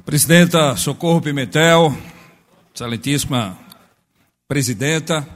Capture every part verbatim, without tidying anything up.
Presidenta Socorro Pimentel, excelentíssima presidenta,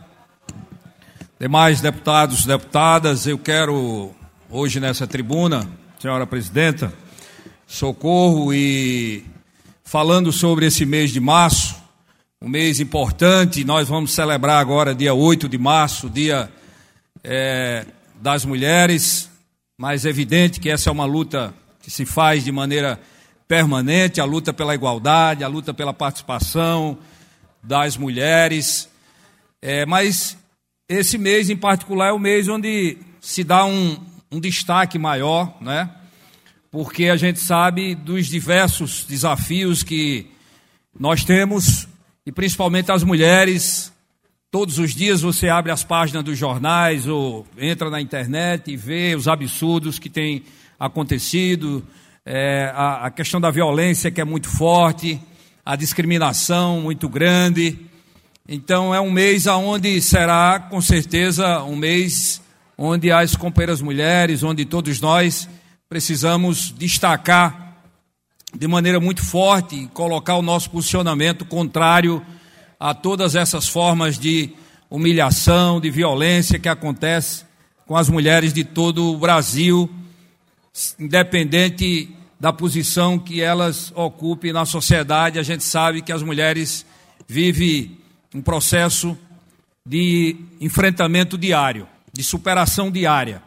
demais deputados e deputadas, eu quero hoje nessa tribuna, senhora presidenta, Socorro, e falando sobre esse mês de março, um mês importante, nós vamos celebrar agora dia oito de março, dia é, das mulheres, mas é evidente que essa é uma luta que se faz de maneira permanente, a luta pela igualdade, a luta pela participação das mulheres, é, mas esse mês em particular é o mês onde se dá um, um destaque maior, né? Porque a gente sabe dos diversos desafios que nós temos, e principalmente as mulheres. Todos os dias você abre as páginas dos jornais ou entra na internet e vê os absurdos que têm acontecido, é, a, a questão da violência que é muito forte, a discriminação muito grande. Então é um mês onde será, com certeza, um mês onde as companheiras mulheres, onde todos nós precisamos destacar de maneira muito forte e colocar o nosso posicionamento contrário a todas essas formas de humilhação, de violência que acontece com as mulheres de todo o Brasil, independente da posição que elas ocupem na sociedade. A gente sabe que as mulheres vivem um processo de enfrentamento diário, de superação diária.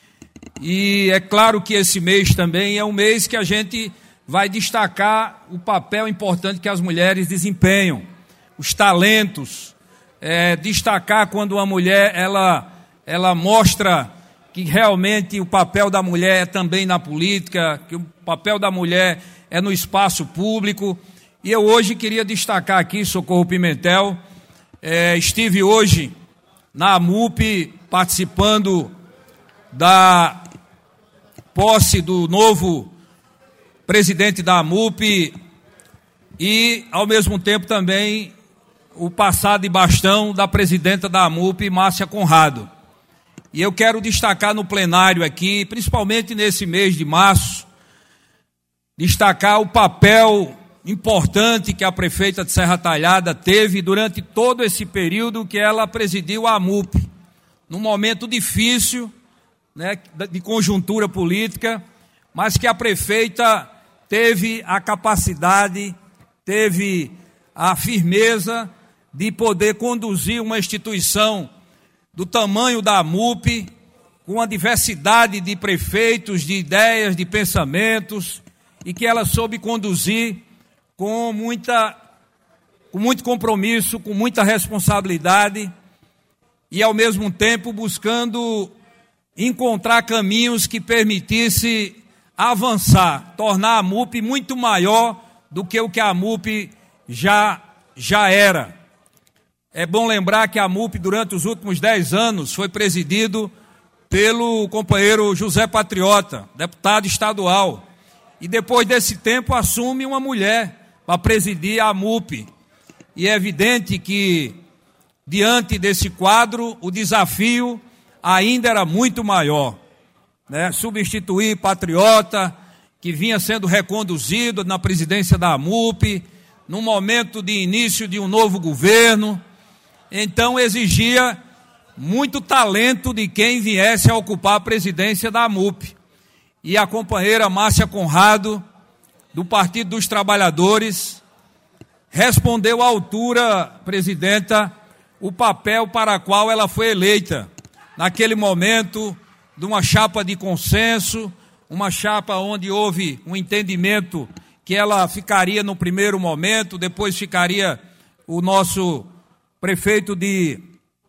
E é claro que esse mês também é um mês que a gente vai destacar o papel importante que as mulheres desempenham, os talentos, é, destacar quando a mulher ela, ela mostra que realmente o papel da mulher é também na política, que o papel da mulher é no espaço público. E eu hoje queria destacar aqui, Socorro Pimentel, é, estive hoje na AMUP participando da posse do novo presidente da AMUP e, ao mesmo tempo, também o passado de bastão da presidenta da AMUP, Márcia Conrado. E eu quero destacar no plenário aqui, principalmente nesse mês de março, destacar o papel importante que a prefeita de Serra Talhada teve durante todo esse período que ela presidiu a AMUP, num momento difícil, né, de conjuntura política, mas que a prefeita teve a capacidade, teve a firmeza de poder conduzir uma instituição do tamanho da AMUP, com uma diversidade de prefeitos, de ideias, de pensamentos, e que ela soube conduzir com, muita, com muito compromisso, com muita responsabilidade, e ao mesmo tempo buscando encontrar caminhos que permitissem avançar, tornar a AMUP muito maior do que o que a AMUP já, já era. É bom lembrar que a AMUP, durante os últimos dez anos, foi presidido pelo companheiro José Patriota, deputado estadual. E depois desse tempo assume uma mulher para presidir a AMUP. E é evidente que, diante desse quadro, o desafio ainda era muito maior, né? Substituir Patriota, que vinha sendo reconduzido na presidência da AMUP, num momento de início de um novo governo. Então exigia muito talento de quem viesse a ocupar a presidência da AMUP. E a companheira Márcia Conrado, do Partido dos Trabalhadores, respondeu à altura, presidenta, o papel para o qual ela foi eleita. Naquele momento, de uma chapa de consenso, uma chapa onde houve um entendimento que ela ficaria no primeiro momento, depois ficaria o nosso prefeito de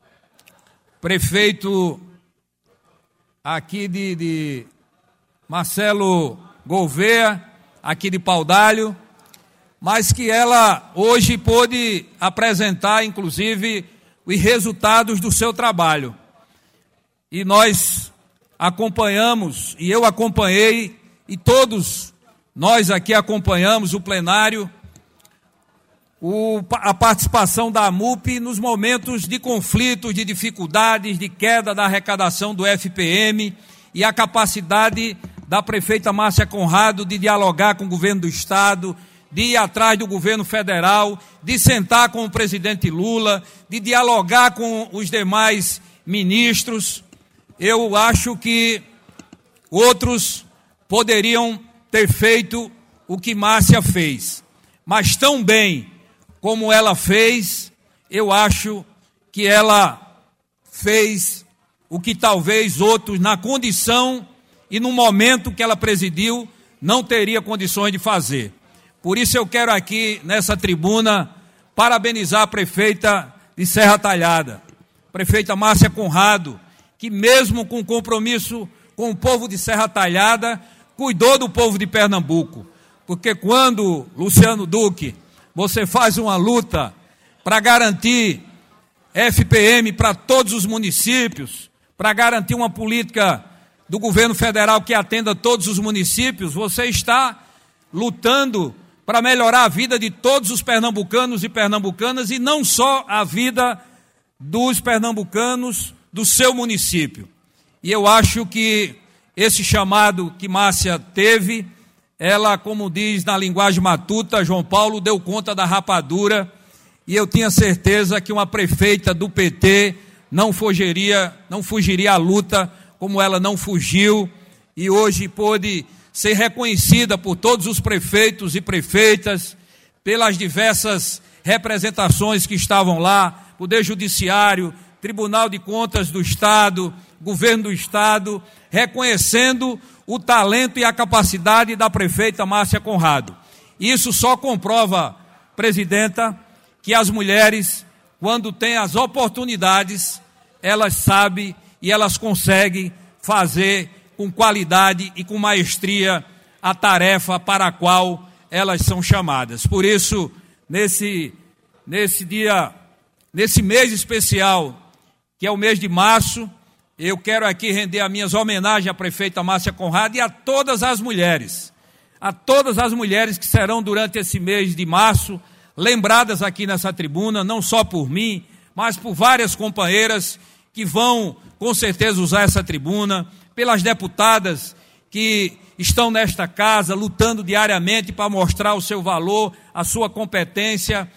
prefeito aqui de, de Marcelo Gouveia, aqui de Paudalho, mas que ela hoje pôde apresentar, inclusive, os resultados do seu trabalho. E nós acompanhamos, e eu acompanhei, e todos nós aqui acompanhamos o plenário, o, a participação da AMUP nos momentos de conflitos, de dificuldades, de queda da arrecadação do F P M, e a capacidade da prefeita Márcia Conrado de dialogar com o governo do Estado, de ir atrás do governo federal, de sentar com o presidente Lula, de dialogar com os demais ministros. Eu acho que outros poderiam ter feito o que Márcia fez, mas tão bem como ela fez, eu acho que ela fez o que talvez outros, na condição e no momento que ela presidiu, não teria condições de fazer. Por isso eu quero aqui, nessa tribuna, parabenizar a prefeita de Serra Talhada, prefeita Márcia Conrado, que mesmo com compromisso com o povo de Serra Talhada, cuidou do povo de Pernambuco. Porque quando, Luciano Duque, você faz uma luta para garantir F P M para todos os municípios, para garantir uma política do governo federal que atenda todos os municípios, você está lutando para melhorar a vida de todos os pernambucanos e pernambucanas, e não só a vida dos pernambucanos do seu município. E eu acho que esse chamado que Márcia teve, ela, como diz na linguagem matuta, João Paulo, deu conta da rapadura, e eu tinha certeza que uma prefeita do P T não fugiria, não fugiria à luta como ela não fugiu, e hoje pôde ser reconhecida por todos os prefeitos e prefeitas, pelas diversas representações que estavam lá, Poder Judiciário, Tribunal de Contas do Estado, Governo do Estado, reconhecendo o talento e a capacidade da prefeita Márcia Conrado. Isso só comprova, presidenta, que as mulheres, quando têm as oportunidades, elas sabem e elas conseguem fazer com qualidade e com maestria a tarefa para a qual elas são chamadas. Por isso, nesse, nesse dia, nesse mês especial, que é o mês de março, eu quero aqui render as minhas homenagens à prefeita Márcia Conrado e a todas as mulheres, a todas as mulheres que serão durante esse mês de março lembradas aqui nessa tribuna, não só por mim, mas por várias companheiras que vão, com certeza, usar essa tribuna, pelas deputadas que estão nesta casa, lutando diariamente para mostrar o seu valor, a sua competência,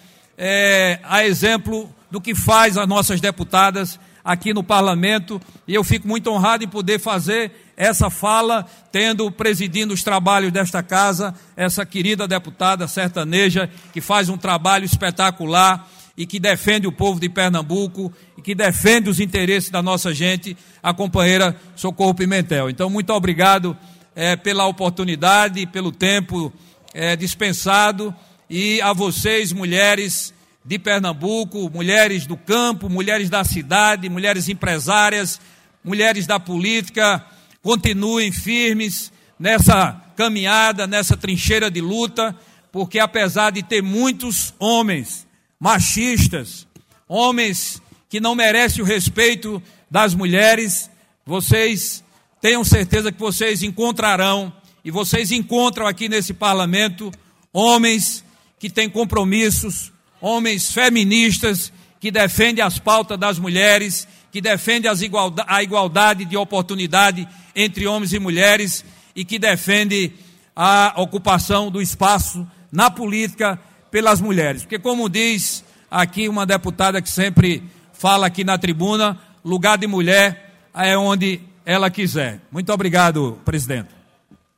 é, a exemplo do que faz as nossas deputadas aqui no parlamento, e eu fico muito honrado em poder fazer essa fala, tendo, presidindo os trabalhos desta casa, essa querida deputada sertaneja, que faz um trabalho espetacular e que defende o povo de Pernambuco e que defende os interesses da nossa gente, a companheira Socorro Pimentel. Então, muito obrigado é, pela oportunidade, pelo tempo é, dispensado, e a vocês, mulheres de Pernambuco, mulheres do campo, mulheres da cidade, mulheres empresárias, mulheres da política, continuem firmes nessa caminhada, nessa trincheira de luta, porque apesar de ter muitos homens machistas, homens que não merecem o respeito das mulheres, vocês tenham certeza que vocês encontrarão, e vocês encontram aqui nesse parlamento, homens que têm compromissos, homens feministas que defendem as pautas das mulheres, que defendem as igualdade, a igualdade de oportunidade entre homens e mulheres e que defendem a ocupação do espaço na política pelas mulheres. Porque, como diz aqui uma deputada que sempre fala aqui na tribuna, lugar de mulher é onde ela quiser. Muito obrigado, presidente.